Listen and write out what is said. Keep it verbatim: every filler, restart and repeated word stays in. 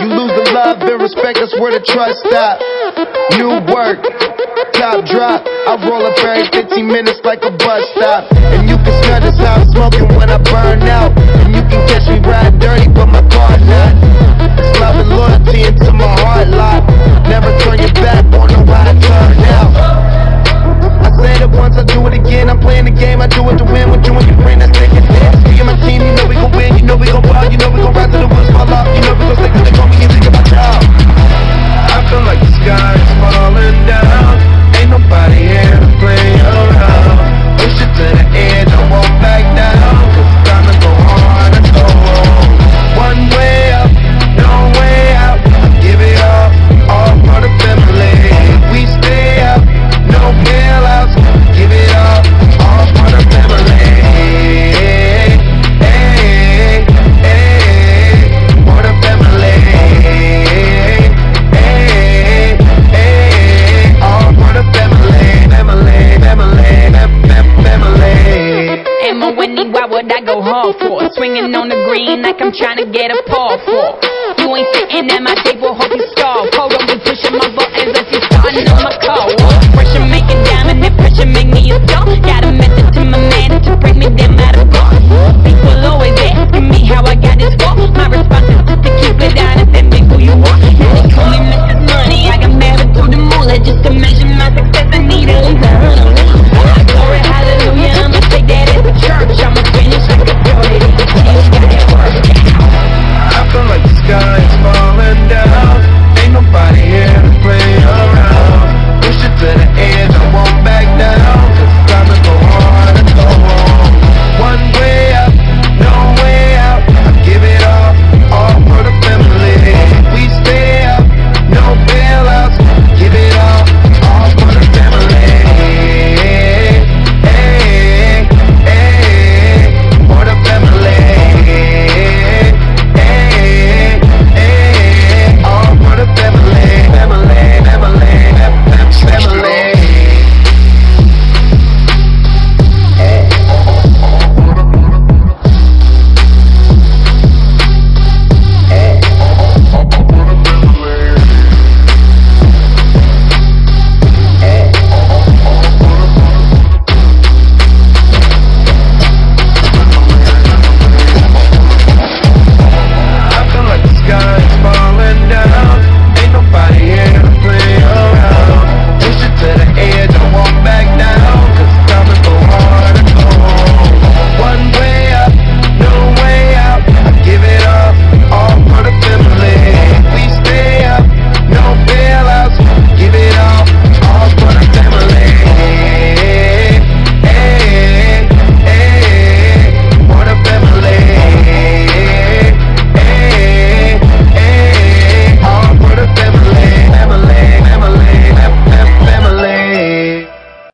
You lose the love and respect, that's where the trust stop. New work, top drop. I roll up every fifteen minutes like a bus stop. And you can smell this how I'm smoking when I burn out. And you can catch me riding dirty, but my car not. It's love and loyalty into my heart lock. Never turn your back, won't know how to turn out. I said it once, I do it again. I'm playing the game, I do it to win. With you and your friend, that's taking it. Me and my team, you know we gon' win. You know we gon' ball, you know we gon' rise to the woods, fall off. You know we gon' stick to the goal, we can think about y'all. I feel like the sky is falling down. Ain't nobody here to play around. Push it to the edge, I won't back down. Cause it's time to go hard and go home. One way up, no way out. Give it all, all for the family. We stay up, no bailouts. Give it all, all for the family. Hey, hey, hey, for the family. Hey, hey, all for the family. Family, family, fam, family. Am I winning? Why would I go hard for? Swinging on the green like I'm trying to get a paw for. You ain't sitting at my table, hope you starve. Hold on, be pushing my buttons as you starting on my car. Pressure make it diamond, and pressure make me a star. Got a method to my man to break me down out of bar. People always asking me how I got this far. My response is just to keep it honest and be who you are. And they call me Missus Money, I got married to the moolah just to measure my success. I need a glory, hallelujah, I'ma take that as a church. I'ma finish like a dirty. I feel like the sky is